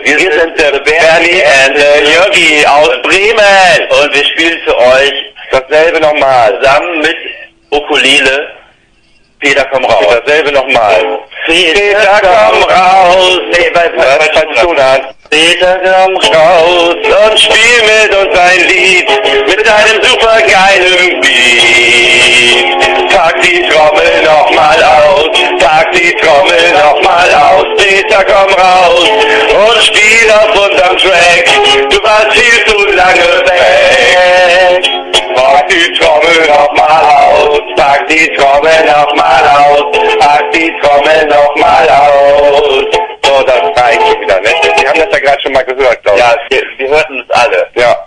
Wir sind der Bernie and Jörgi aus Bremen. Und wir spielen für euch dasselbe nochmal. Zusammen mit Ukulele. Peter, komm raus. Dasselbe nochmal. Peter, komm raus. Nee, weil Peter, komm raus und spiel mit uns ein Lied. Mit einem super geilen Beat. Pack die Trommel nochmal aus. Pack die Trommel nochmal aus. Peter, komm raus und spiel auf unserem Track. Du warst viel zu lange weg. Pack die Trommel nochmal aus. Pack die Trommel nochmal aus. Pack die Trommel nochmal aus. So, das reicht wieder, ne? Wir haben das ja gerade schon mal gehört, glaube ich. Ja, wir hörten es alle. Ja.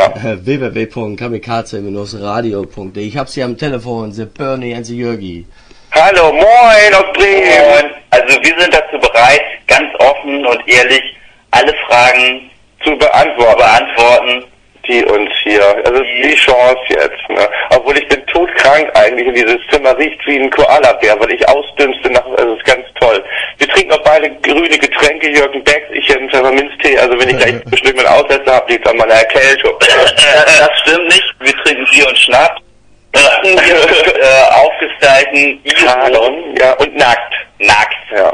www.kamikaze-radio.de. Ich hab's hier am Telefon, the Bernie and the Jörgi. Hallo, moin aus Bremen. Also wir sind dazu bereit, ganz offen und ehrlich alle Fragen zu beantworten, die uns hier, also die Chance jetzt, ne? Obwohl ich bin todkrank eigentlich, und dieses Zimmer riecht wie ein Koala-Bär, weil ich ausdünste nach, also es ist ganz toll. Wir trinken auch beide grüne Getränke, Jürgen Becks, ich hier einen Pfefferminztee, also wenn ich gleich bestimmt einen Aussetzer habe, liegt es an meiner Erkältung. Das stimmt nicht, wir trinken Bier und Schnaps. Aufgestylten Iron, ja, und nackt. Nackt, ja.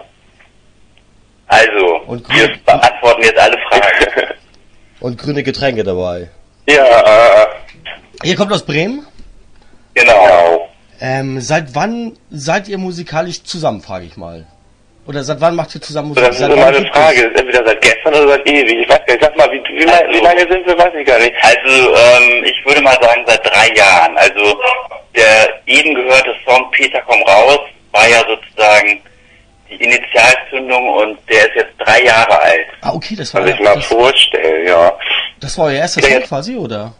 Also, wir beantworten jetzt alle Fragen. Und grüne Getränke dabei. Ja, Ihr kommt aus Bremen? Genau. Seit wann seid ihr musikalisch zusammen, frage ich mal? Oder seit wann macht ihr zusammen Musik? Das ist immer eine Frage. Entweder seit gestern oder seit ewig. Ich weiß gar nicht. Sag mal, wie lange sind wir? Weiß ich gar nicht. Also, ich würde mal sagen seit 3 Jahren. Also, der eben gehörte Song Peter, komm raus war ja sozusagen die Initialzündung und der ist jetzt 3 Jahre alt. Ah, okay, das war... Kann ich mal vorstellen, ja. Das war euer erster Song quasi, oder?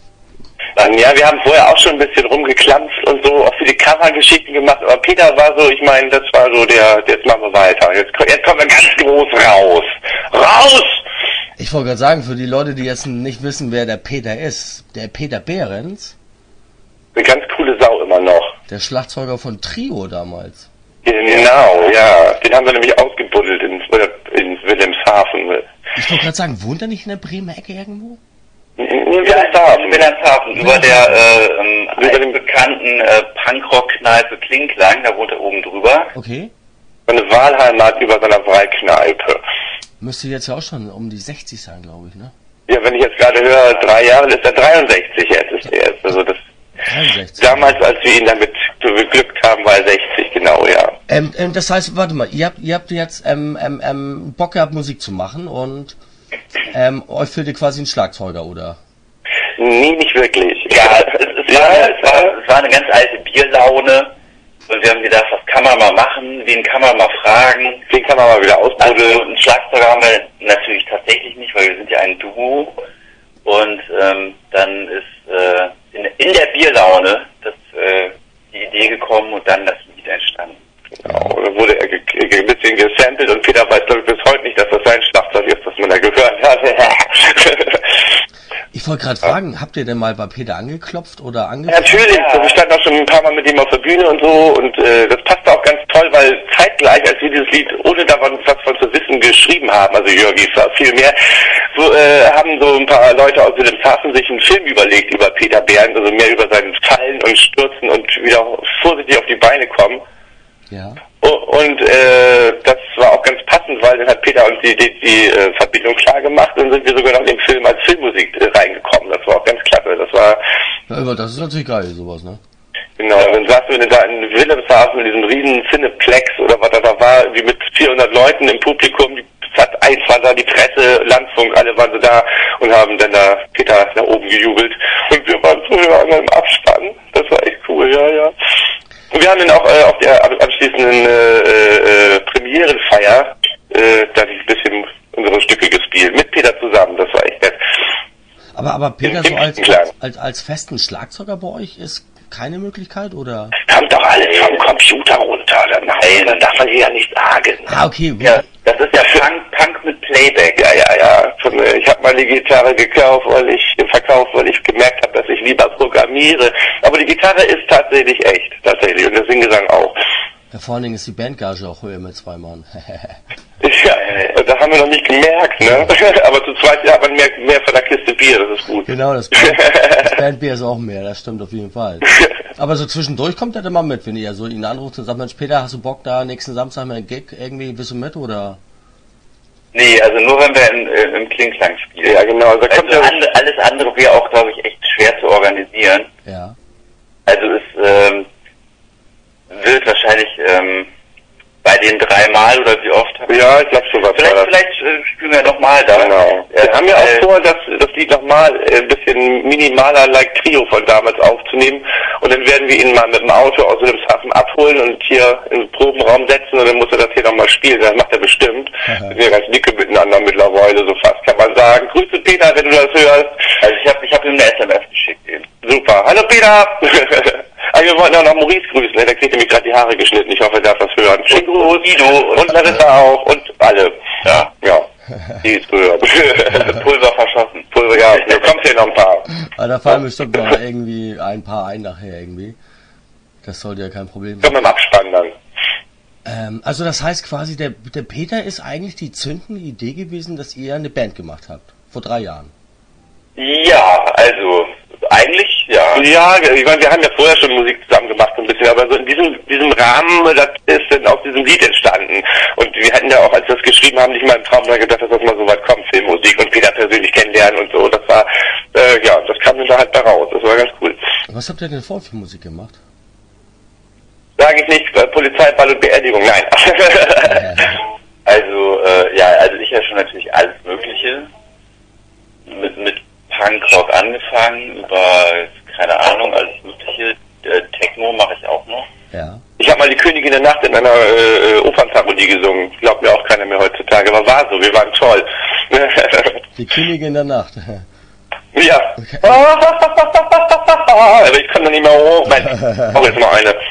Ja, wir haben vorher auch schon ein bisschen rumgeklampft und so, auch viele Covergeschichten gemacht, aber Peter war so, ich meine, das war so jetzt machen wir weiter. Jetzt kommen wir ganz groß raus. Raus! Ich wollte gerade sagen, für die Leute, die jetzt nicht wissen, wer der Peter ist, der Peter Behrens. Eine ganz coole Sau immer noch. Der Schlagzeuger von Trio damals. Genau, ja. Den haben wir nämlich ausgebuddelt in Wilhelmshaven. Ich wollte gerade sagen, wohnt er nicht in der Bremer Ecke irgendwo? Wilhelmshaven, über den bekannten Punkrock-Kneipe Klinklang, da wohnt er oben drüber. Okay. Eine Wahlheimat über seiner Wahlkneipe. Müsste jetzt ja auch schon um die 60 sein, glaube ich, ne? Ja, wenn ich jetzt gerade höre, 3 Jahre, ist er 63 jetzt, ist er jetzt. Also das 63. Damals, als wir ihn damit beglückt haben, war er 60, genau, ja. Das heißt, warte mal, ihr habt jetzt Bock gehabt, Musik zu machen und euch fehlte quasi ein Schlagzeuger, oder? Nee, nicht wirklich. Ja, es war eine ganz alte Bierlaune. Und wir haben gedacht, was kann man mal machen? Wen kann man mal fragen? Wen kann man mal wieder ausprobieren? Also einen Schlagzeuger haben wir natürlich tatsächlich nicht, weil wir sind ja ein Duo. Und dann ist in der Bierlaune die Idee gekommen und dann das Lied entstanden. Genau, da wurde er ein bisschen gesampelt und Peter weiß, glaube ich, bis heute nicht, dass das sein Schlagzeug ist, das man da gehört hat. Ich wollte gerade fragen, habt ihr denn mal bei Peter angeklopft oder angefragt? Natürlich, also ich stand auch schon ein paar Mal mit ihm auf der Bühne und so und das passte auch ganz toll, weil zeitgleich, als wir dieses Lied, ohne da was von zu wissen, geschrieben haben, also Jörgi viel mehr, haben so ein paar Leute aus Wilhelmshaven sich einen Film überlegt über Peter Behrens, also mehr über sein Fallen und Stürzen und wieder vorsichtig auf die Beine kommen. Ja. Und das war auch ganz passend, weil dann hat Peter uns die Verbindung klar gemacht und sind wir sogar noch in den Film als Filmmusik reingekommen. Das war auch ganz klasse. Das war... Ja, das ist natürlich geil, sowas, ne? Genau, dann saßen wir da in Wilhelmshaven in diesem riesen Cineplex oder was da war, wie mit 400 Leuten im Publikum. Sat 1 war da, die Presse, Landfunk, alle waren so da und haben dann da Peter nach oben gejubelt. Und wir waren so lange im Abspann. Das war echt cool, ja. Und wir haben dann auch auf der abschließenden Premierenfeier da ein bisschen unsere Stücke gespielt, mit Peter zusammen, das war echt nett. Aber Peter so als festen Schlagzeuger bei euch ist keine Möglichkeit, oder? Kommt doch alles vom Computer runter, dann darf man hier ja nicht sagen. Ah, okay. Ja, das ist ja Punk mit Playback. Ja. Ich habe meine Gitarre verkauft, weil ich gemerkt habe, dass ich lieber programmiere. Aber die Gitarre ist tatsächlich echt, und der Singgesang auch. Ja, vor allen Dingen ist die Bandgage auch höher mit 2 Mann. Ja, da haben wir noch nicht gemerkt, ne? Aber zu zweit hat man mehr von der Kiste Bier, das ist gut. Genau, das Bandbier ist auch mehr, das stimmt auf jeden Fall. Aber so zwischendurch kommt er immer mit, wenn ihr so ihn anruft und sagt, Mensch Peter, hast du Bock da nächsten Samstag mal einen Gig irgendwie, bist du mit oder? Nee, also nur wenn wir im Klingklang spielen. Ja, genau. Also kommt ja alles andere wäre auch, glaube ich, echt schwer zu organisieren. Ja. Also es wird wahrscheinlich bei den 3 Mal oder wie oft? Ja, ich glaube schon was. Vielleicht spielen wir nochmal da. Genau. Wir haben ja auch vor, das Lied nochmal ein bisschen minimaler like Trio von damals aufzunehmen. Und dann werden wir ihn mal mit dem Auto aus Wilhelmshaven abholen und hier im Probenraum setzen und dann muss er das hier nochmal spielen. Das macht er bestimmt. Wir sind ja ganz dicke miteinander mittlerweile, so fast kann man sagen. Grüße Peter, wenn du das hörst. Also ich hab ihm eine SMS geschickt eben. Super. Hallo Peter! Aber wir wollten auch noch Maurice grüßen, ne? Der kriegt nämlich gerade die Haare geschnitten. Ich hoffe, er darf das hören. Schick Gruß, Guido und Larissa auch und alle. Ja. Die ist gehört. Pulver verschossen. Pulver, ja. Da kommt hier noch ein paar. Aber da fallen bestimmt noch irgendwie ein paar ein nachher irgendwie. Das sollte ja kein Problem sein. Können wir im Abspann dann. Also das heißt quasi, der Peter ist eigentlich die zündende Idee gewesen, dass ihr eine Band gemacht habt. Vor 3 Jahren. Ja, also eigentlich ja. Ja, ich meine, wir haben ja vorher schon Musik zusammen gemacht so ein bisschen, aber so in diesem Rahmen, das ist dann aus diesem Lied entstanden. Und wir hatten ja auch, als wir das geschrieben haben, nicht mal im Traum daran gedacht, dass das mal so weit kommt, Filmmusik und Peter persönlich kennenlernen und so. Das war, das kam dann da halt da raus. Das war ganz cool. Was habt ihr denn vor für Musik gemacht? Sag ich nicht, Polizei, Ball und Beerdigung, nein. Also ich ja schon natürlich alles Mögliche. Mit Punkrock angefangen, über, keine Ahnung, alles Mögliche. Techno mache ich auch noch. Ja. Ich habe mal die Königin der Nacht in einer Opernparodie gesungen. Glaubt mir auch keiner mehr heutzutage, aber war so, wir waren toll. Die Königin der Nacht. Ja. Okay. Aber ich kann da nicht mehr hoch. Nein, auch jetzt mal eine.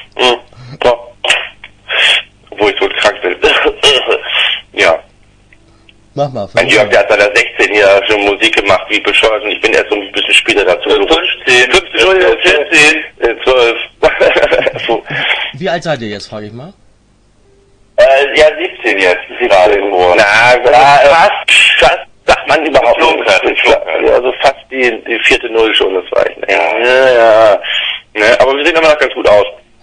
Obwohl ich so krank bin. Ja. Mach mal. Mein Jörg, der hat seit 16 hier schon Musik gemacht, wie bescheuert. Und ich bin erst so ein bisschen später dazu. 15, 14, 12. Wie alt seid ihr jetzt, frage ich mal? Ja, 17 jetzt. 17 Uhr. Fast sagt man überhaupt nicht. Also fast die 4. Null schon, das war ich. Ja. Ne, aber wir sehen immer noch ganz gut aus.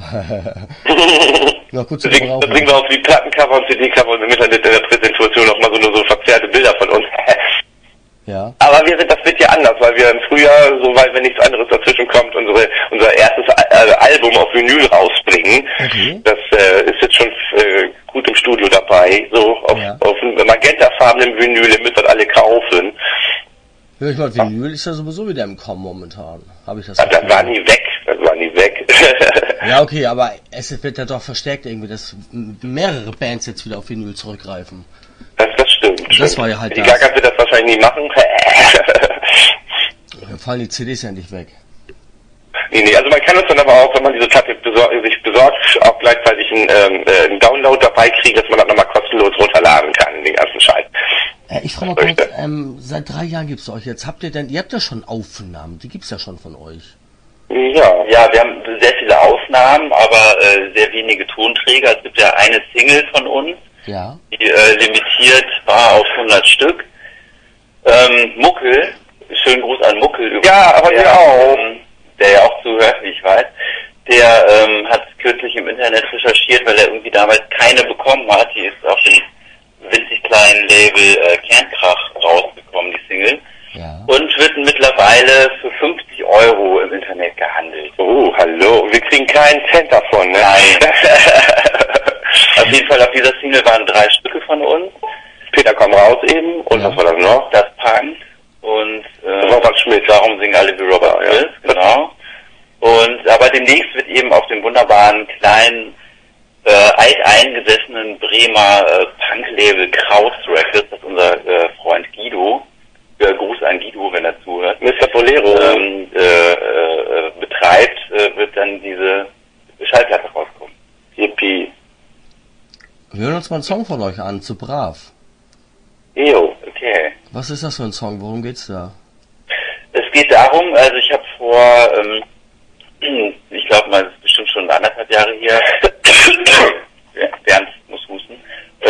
Noch gut zu das bringen wir auf die Plattencover und CD-Cover und im Internet in der Präsentation noch mal so verzerrte Bilder von uns. Ja. Aber das wird ja anders, weil wir im Frühjahr, soweit wenn nichts anderes dazwischen kommt, unser erstes Album auf Vinyl rausbringen. Okay. Das ist jetzt schon gut im Studio dabei. So auf magentafarbenen Vinyl, ihr müsst das alle kaufen. Hör ich mal, Vinyl ist ja sowieso wieder im Kommen momentan. Habe ich das Das war nie weg. Ja, okay, aber es wird ja doch verstärkt irgendwie, dass mehrere Bands jetzt wieder auf Vinyl zurückgreifen. Das stimmt. Das war ja halt die Gaga wird das wahrscheinlich nie machen. Dann fallen die CDs ja nicht weg. Nee, also man kann uns dann aber auch, wenn man diese Platte sich besorgt, auch gleichzeitig einen Download dabei kriegen, dass man das nochmal kostenlos runterladen kann, den ganzen Scheiß. Ich frage mal kurz, seit 3 Jahren gibt's euch jetzt. Ihr habt ja schon Aufnahmen, die gibt's ja schon von euch. Ja, wir haben sehr viele Aufnahmen, aber sehr wenige Tonträger. Es gibt ja eine Single von uns, ja, die limitiert war auf 100 Stück. Muckel, schönen Gruß an Muckel übrigens. Ja, aber der auch. Der ja auch zuhört, wie ich weiß. Der hat kürzlich im Internet recherchiert, weil er irgendwie damals keine bekommen hat. Die ist auf dem winzig kleinen Label Kernkrach rausgekommen, die Single. Ja. Und wird mittlerweile für 50 € im Internet gehandelt. Oh, hallo. Wir kriegen keinen Cent davon, ne? Nein. Auf jeden Fall, auf dieser Single waren 3 Stücke von uns. Peter, komm raus eben. Und was war das noch? Das Punk. Und Robert Schmidt. Darum singen alle wie Robert Schmidt, genau. Und aber demnächst wird eben auf dem wunderbaren kleinen alteingesessenen Bremer Punk-Label Kraus Records, das ist unser Freund Guido, Gruß an Guido, wenn er zuhört, Mr. Bolero betreibt, wird dann diese Schallplatte rauskommen. Yippie. Wir hören uns mal einen Song von euch an, zu brav. Jo, okay. Was ist das für ein Song? Worum geht's da? Es geht darum, also ich habe vor, ich glaube mal, das ist bestimmt schon 1,5 Jahre hier, Bernd muss husten,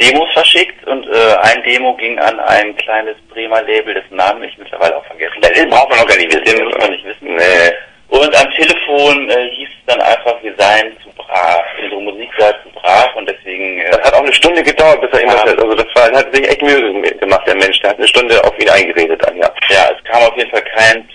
Demos verschickt und ein Demo ging an ein kleines Bremer Label, dessen Namen ich mittlerweile auch vergessen habe. Das braucht man noch gar nicht wissen. Den muss man nicht wissen. Nee. Und am Telefon hieß es dann einfach, wir seien zu brav, unsere Musik sei zu brav und deswegen... Das hat auch eine Stunde gedauert, bis er ihm das... Also das hat sich echt Mühe gemacht, der Mensch. Der hat eine Stunde auf ihn eingeredet dann, ja. Ja, es kam auf jeden Fall kein